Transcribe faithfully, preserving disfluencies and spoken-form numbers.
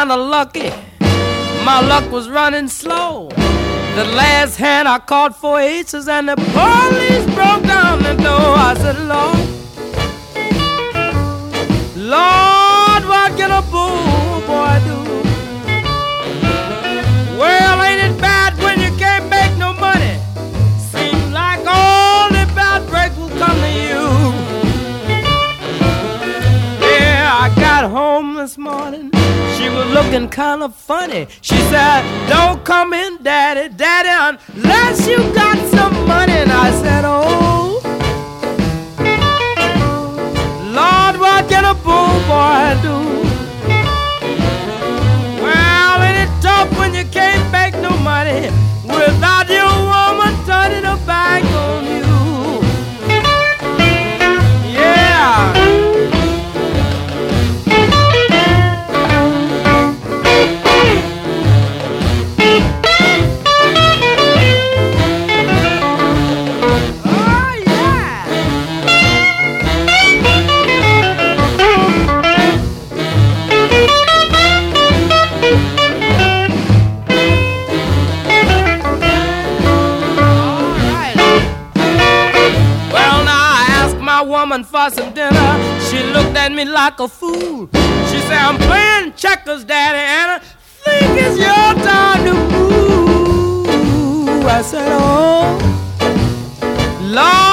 kinda lucky. My luck was running slow. The last hand I caught four aces and the police broke down the door. I said, Lord, Lord, what can a bull boy do? Well, ain't it bad when you can't make no money? Seems like all the bad break will come to you. Yeah, I got home this morning. She was looking kind of funny. She said, don't come in, Daddy, Daddy, unless you got some money. And I said, oh, Lord, what can a bull boy do? Well, ain't it tough when you can't make no money without your woman turning her back on you? Yeah. For some dinner, she looked at me like a fool. She said, I'm playing checkers, Daddy, and I think it's your time to move. I said, oh, Lord.